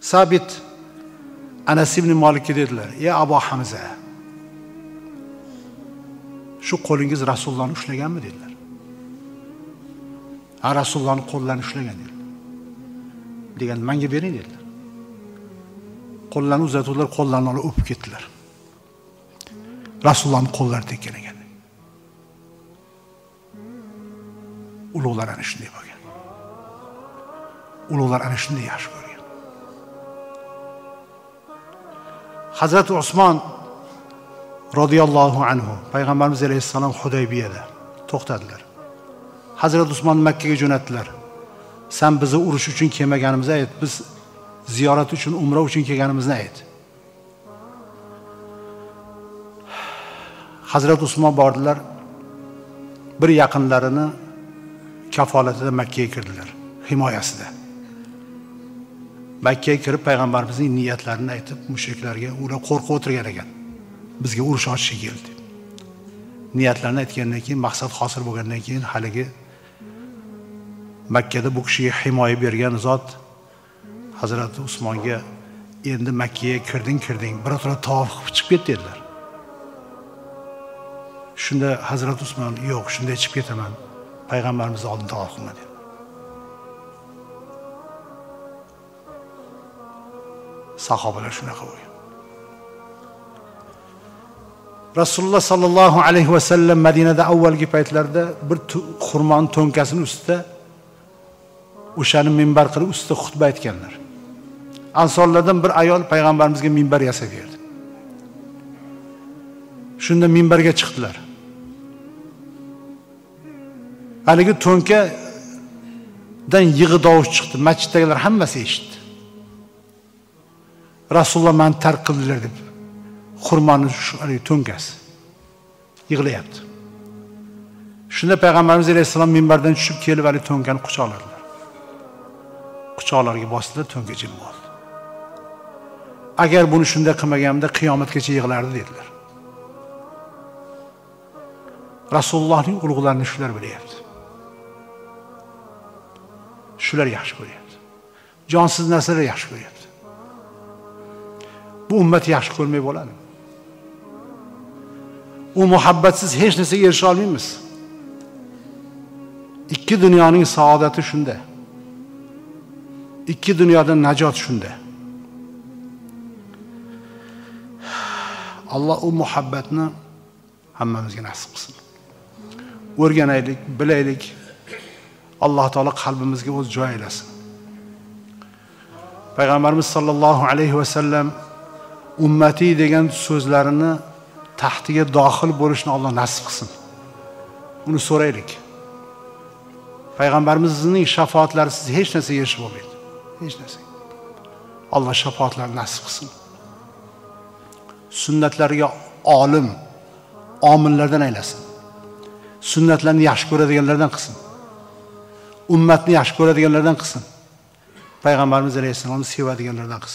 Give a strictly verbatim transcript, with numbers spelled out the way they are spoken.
Sabit Anas ibn Malikka dedilar: "Ey Abu Hamza, shu qo'lingiz Rasulullohni ushlaganmi?" dedilar. "Ha, Rasulullohning qo'llarini ushlagan" dedilar. Degan, "Menga bering" dedilar. Qo'llarini uzatdilar, qo'llarini olib o'pib ketdilar. Rasulullohning qo'llari tekkan ekan. Ulug'lar ana shunday bo'lgan. Ulug'lar ana shunday yaxshi ko'rgan. Hazrat Usmon radhiyallohu anhu Payg'ambarimiz alayhissalom Hudaybiyada to'xtadilar. Hazrat Usmon Makkaga jo'natdilar. "Sen bizni urush uchun kelmaganimizni ayt, biz ziyorat uchun, umra uchun kelganimizni ayt." Hazrat Usmon bordilar. Bir yaqinlarini kafolatida Makkaga kirdilar, himoyasida. Makkaga kirib payg'ambarimizning niyatlarini aytib, mushriklarga ular qo'rqib o'tirgan ekan. Bizga urush ochishga keldi. Niyatlarini aytgandan keyin, maqsad hosil bo'lgandan keyin haligi Makkada bu kishiga himoya bergan zot Hazrat Usmonga endi Makkaga kirding, kirding, birato'la tavof qilib chiqib ket dedilar. Shunda Hazrat Usmon, "Yo'q, shunday chiqib ketaman. Payg'ambarimiz oldida tavof qilma" dedi. Sahobalar shunaqa bo'lgan. Rasululloh sallallohu alayhi va sallam Madinada avvalgi paytlarda bir xurmon to'nkasining ustida o'shani minbar qilib ustida xutba aytganlar. Ansorlardan bir ayol payg'ambarimizga minbar yasab berdi. Shunda minbarga chiqdilar. Haligi to'nkadan yig'i tovush chiqdi. Masjiddagilar hammasi eshitdi. Rasululloh meni tark qildilar deb xurmoni shu to'nkasi yig'layapti. Shunda payg'ambarimiz alayhisalom minbardan tushib kelib ali to'nkani quchoqladilar. Quchoqlarga bosdilar, to'nka jim bo'ldi. Agar buni shunday qilmaganimda qiyomatgacha yig'lardi dedilar. Rasulullohning ulug'larini shular bilyapti. Shular yaxshi ko'ryapti. Jonsiz narsalar yaxshi ko'ryapti. Bu ummat yaxshi ko'rmay bo'ladimi? U muhabbatsiz hech narsaga erisha olmaymiz. Ikki dunyoning saodati shunda. Ikki dunyodan najot shunda. Alloh u muhabbatni hammamizga nasib qilsin. O'rganaylik, bilaylik. Alloh taolo qalbimizga o'z joy aylasin. Payg'ambarimiz sollallohu alayhi va sallam ummati degan so'zlarini tahtiga dohil bo'lishni Alloh nasib qilsin. Uni so'raylik. Payg'ambarimizning shafoatlarisiz hech narsa erishib bo'lmaydi. Hech narsa. Alloh shafoatlarini nasib qilsin. Sunnatlariga olim, omillardan aylasin. Sunnatlarni yaxshi ko'radiganlardan qilsin. Ummatni yaxshi ko'radiganlardan qilsin. Payg'ambarimiz alayhisalomni sevadiganlardan qilsin.